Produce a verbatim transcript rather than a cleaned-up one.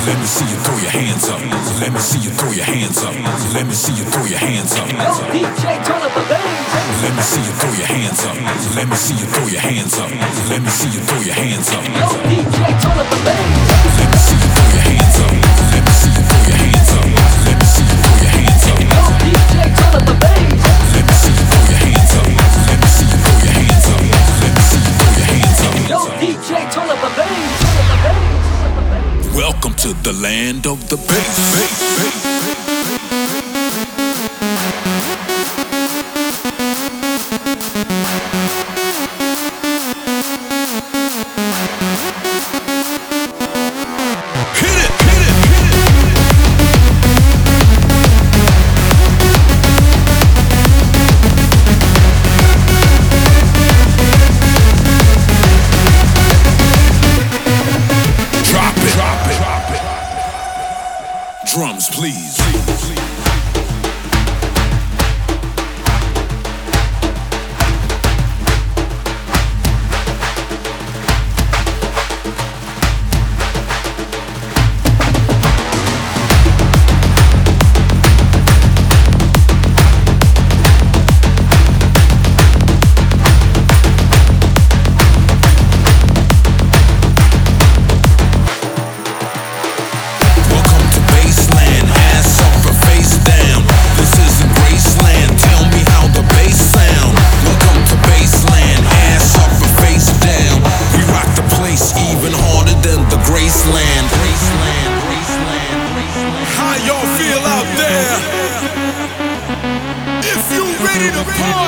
Let me see you throw your hands up. Let me see you throw your hands up. Let me see you throw your hands up. Yo, D J, turn up the bass. Let me see you throw your hands up. Let me see you throw your hands up. Let me see you throw your hands up. Yo, D J, turn up the bass. Let me see you throw your hands up. Let me see you throw your hands up. Let me see you throw your hands up. Yo, D J, turn up the bass. Let me see you throw your hands up. Let me see you throw your hands up. Let me see you throw your hands up. Yo, D J, turn up the bass. Turn up the bass. Welcome to the land of the bass. bass, bass. Drums, please. How y'all feel out there? If you ready to party.